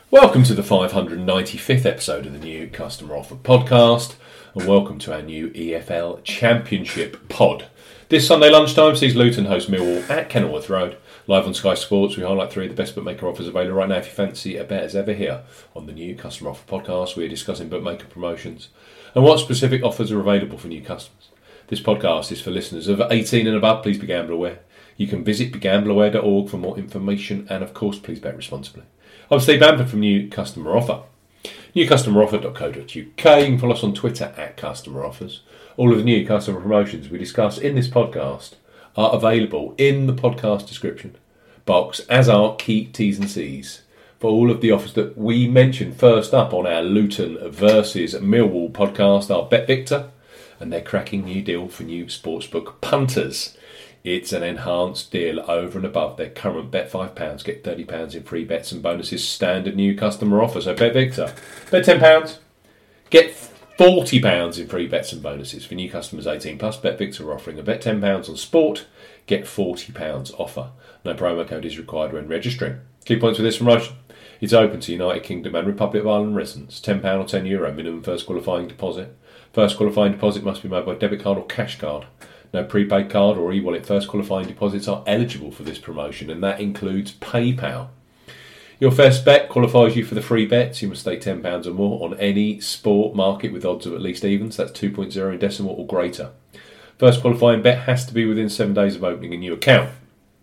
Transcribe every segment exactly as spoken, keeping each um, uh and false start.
Welcome to the five hundred ninety-fifth episode of the new Customer Offer Podcast, and welcome to our new E F L Championship pod. This Sunday lunchtime sees Luton host Millwall at Kenilworth Road. Live on Sky Sports, we highlight three of the best bookmaker offers available right now. If you fancy a bet as ever here on the new Customer Offer Podcast, we're discussing bookmaker promotions and what specific offers are available for new customers. This podcast is for listeners of eighteen and above. Please be gamble aware. You can visit be gamble aware dot org for more information, and of course, please bet responsibly. I'm Steve Bamford from New Customer Offer. new customer offer dot co dot uk. You can follow us on Twitter at Customer Offers. All of the new customer promotions we discuss in this podcast are available in the podcast description box, as are key T's and C's for all of the offers that we mentioned. First up on our Luton versus Millwall podcast are Bet Victor and their cracking new deal for new sportsbook punters. It's an enhanced deal over and above their current bet five pounds, get thirty pounds in free bets and bonuses standard new customer offer. So Bet Victor, bet ten pounds, get forty pounds in free bets and bonuses. For new customers eighteen plus, Bet Victor are offering a bet ten pounds on sport, get forty pounds offer. No promo code is required when registering. Key points for this promotion: it's open to United Kingdom and Republic of Ireland residents. ten pounds or ten euro minimum first qualifying deposit. First qualifying deposit must be made by debit card or cash card. No prepaid card or e-wallet first qualifying deposits are eligible for this promotion, and that includes PayPal. Your first bet qualifies you for the free bets. You must stake ten pounds or more on any sport market with odds of at least evens. That's two point oh in decimal or greater. First qualifying bet has to be within seven days of opening a new account.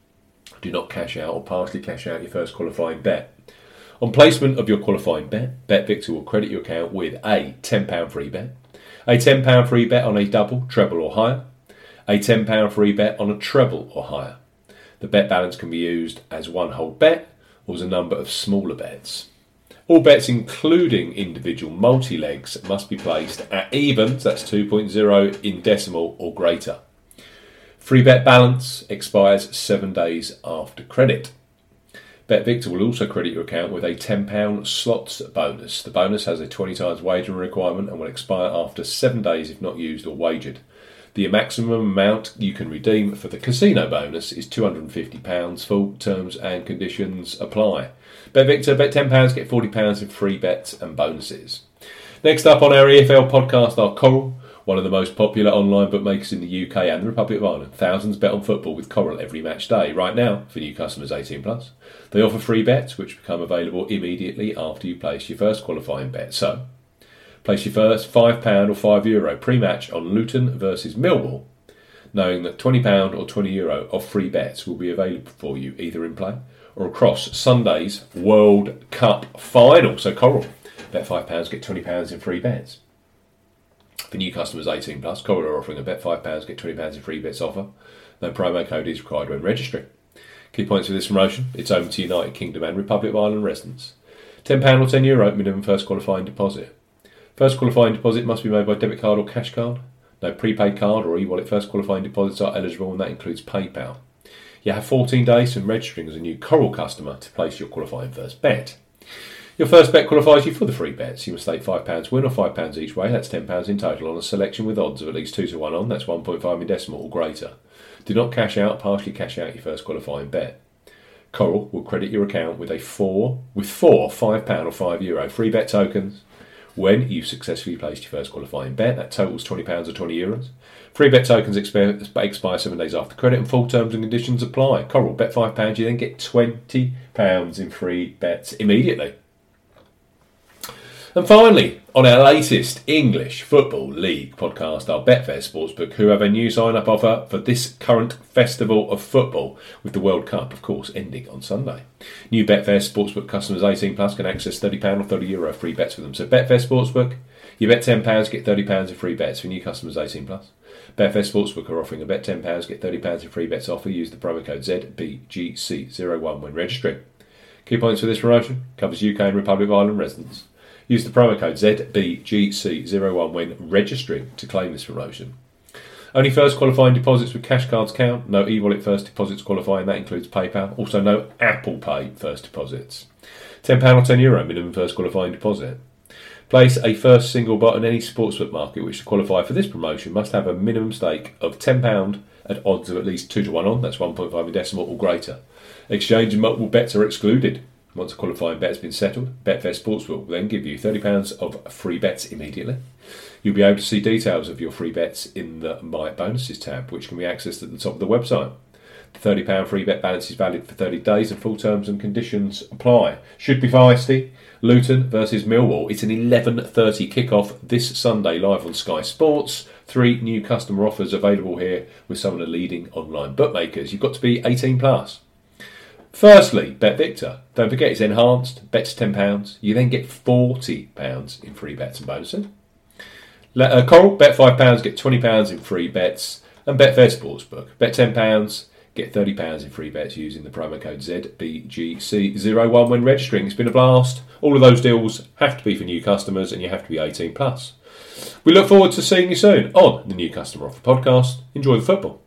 Do not cash out or partially cash out your first qualifying bet. On placement of your qualifying bet, Bet Victor will credit your account with a ten pounds free bet, a ten pounds free bet on a double, treble or higher, a ten pounds free bet on a treble or higher. The bet balance can be used as one whole bet or as a number of smaller bets. All bets, including individual multi-legs, must be placed at evens, that's two point oh in decimal or greater. Free bet balance expires seven days after credit. Bet Victor will also credit your account with a ten pounds slots bonus. The bonus has a twenty times wagering requirement and will expire after seven days if not used or wagered. The maximum amount you can redeem for the casino bonus is two hundred fifty pounds. Full terms and conditions apply. Bet Victor, bet ten pounds, get forty pounds in free bets and bonuses. Next up on our E F L podcast are Coral, one of the most popular online bookmakers in the U K and the Republic of Ireland. Thousands bet on football with Coral every match day. Right now, for new customers eighteen plus, they offer free bets which become available immediately after you place your first qualifying bet. So, place your first five pounds or five euro pre-match on Luton versus Millwall, knowing that twenty pounds or twenty euro of free bets will be available for you either in play or across Sunday's World Cup final. So Coral, bet five pounds, get twenty pounds in free bets. For new customers eighteen plus, Coral are offering a bet five pounds, get twenty pounds in free bets offer. No promo code is required when registering. Key points for this promotion: it's open to United Kingdom and Republic of Ireland residents. ten pounds or ten euro minimum first qualifying deposit. First qualifying deposit must be made by debit card or cash card. No prepaid card or e-wallet first qualifying deposits are eligible, and that includes PayPal. You have fourteen days from registering as a new Coral customer to place your qualifying first bet. Your first bet qualifies you for the free bets. You must stake five pounds win or five pounds each way. That's ten pounds in total on a selection with odds of at least two to one on. That's one point five in decimal or greater. Do not cash out, partially cash out your first qualifying bet. Coral will credit your account with a four with four five pounds or five euro free bet tokens when you've successfully placed your first qualifying bet. That totals twenty pounds or twenty euros. Free bet tokens expire, expire seven days after credit, and full terms and conditions apply. Coral, bet five pounds, you then get twenty pounds in free bets immediately. And finally, on our latest English Football League podcast, our Betfair Sportsbook, who have a new sign-up offer for this current festival of football, with the World Cup, of course, ending on Sunday. New Betfair Sportsbook customers eighteen plus can access thirty pounds or thirty euro free bets with them. So Betfair Sportsbook, you bet ten pounds, get thirty pounds in free bets for new customers eighteen plus. Betfair Sportsbook are offering a bet ten pounds, get thirty pounds in free bets offer. Use the promo code Z B G C zero one when registering. Key points for this promotion: covers U K and Republic of Ireland residents. Use the promo code Z B G C zero one when registering to claim this promotion. Only first qualifying deposits with cash cards count. No e-wallet first deposits qualifying. That includes PayPal. Also no Apple Pay first deposits. ten pounds or ten euro minimum first qualifying deposit. Place a first single bet on any sportsbook market which to qualify for this promotion must have a minimum stake of ten pounds at odds of at least two to one on. That's one point five in decimal or greater. Exchange and multiple bets are excluded. Once a qualifying bet has been settled, Betfair Sportsbook will then give you thirty pounds of free bets immediately. You'll be able to see details of your free bets in the My Bonuses tab, which can be accessed at the top of the website. The thirty pounds free bet balance is valid for thirty days and full terms and conditions apply. Should be feisty. Luton versus Millwall. It's an eleven thirty kickoff this Sunday live on Sky Sports. Three new customer offers available here with some of the leading online bookmakers. You've got to be eighteen plus. Firstly, Bet Victor. Don't forget it's enhanced. Bets ten pounds. You then get forty pounds in free bets and bonuses. Let, uh, Coral, bet five pounds, get twenty pounds in free bets. And Betfair Sportsbook. Bet ten pounds, get thirty pounds in free bets using the promo code Z B G C zero one when registering. It's been a blast. All of those deals have to be for new customers and you have to be eighteen plus. We look forward to seeing you soon on the New Customer Offer podcast. Enjoy the football.